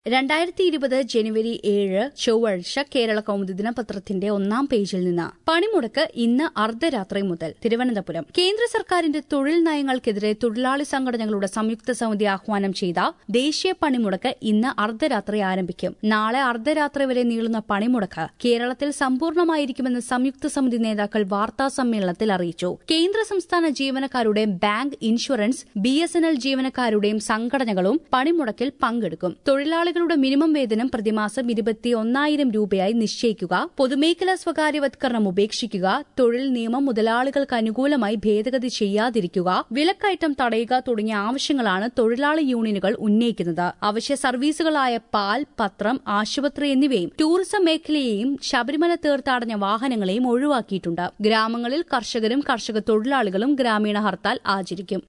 2020 ജനുവരി 7 ചൊവ്വാഴ്ച കേരള കൗമുദി ദിനപത്രത്തിന്റെ ഒന്നാം പേജിൽ നിന്ന് പണിമുടക്ക് ഇന്ന് അർദ്ധരാത്രി മുതൽ. തിരുവനന്തപുരം. കേന്ദ്ര സർക്കാരിന്റെ തൊഴിൽ നയങ്ങൾക്കെതിരെ തൊഴിലാളി സംഘടനകളുടെ സംയുക്ത സമിതി ആഹ്വാനം ചെയ്ത ദേശീയ പണിമുടക്ക് ഇന്ന് അർദ്ധരാത്രി ആരംഭിക്കും. നാളെ അർദ്ധരാത്രി വരെ നീളുന്ന പണിമുടക്ക് കേരളത്തിൽ സമ്പൂർണ്ണമായിരിക്കുമെന്ന് സംയുക്ത സമിതി നേതാക്കൾ വാർത്താസമ്മേളനത്തിൽ അറിയിച്ചു. കേന്ദ്ര സംസ്ഥാന ജീവനക്കാരുടെയും ബാങ്ക്, ഇൻഷുറൻസ്, BSNL ജീവനക്കാരുടെയും സംഘടനകളും പണിമുടക്കിൽ പങ്കെടുക്കും. തൊഴിലാളികളുടെ മിനിമം വേതനം പ്രതിമാസം 21,000 രൂപയായി നിശ്ചയിക്കുക, പൊതുമേഖലാ സ്വകാര്യവത്കരണം ഉപേക്ഷിക്കുക, തൊഴിൽ നിയമം മുതലാളികൾക്ക് അനുകൂലമായി ഭേദഗതി ചെയ്യാതിരിക്കുക, വിലക്കയറ്റം തടയുക തുടങ്ങിയ ആവശ്യങ്ങളാണ് തൊഴിലാളി യൂണിയനുകൾ ഉന്നയിക്കുന്നത്. അവശ്യ സർവീസുകളായ പാൽ, പത്രം, ആശുപത്രി എന്നിവയും ടൂറിസം മേഖലയെയും ശബരിമല തീർത്ഥാടന വാഹനങ്ങളെയും ഒഴിവാക്കിയിട്ടുണ്ട്. ഗ്രാമങ്ങളിൽ കർഷകരും കർഷക തൊഴിലാളികളും ഗ്രാമീണ ഹർത്താൽ ആചരിക്കും.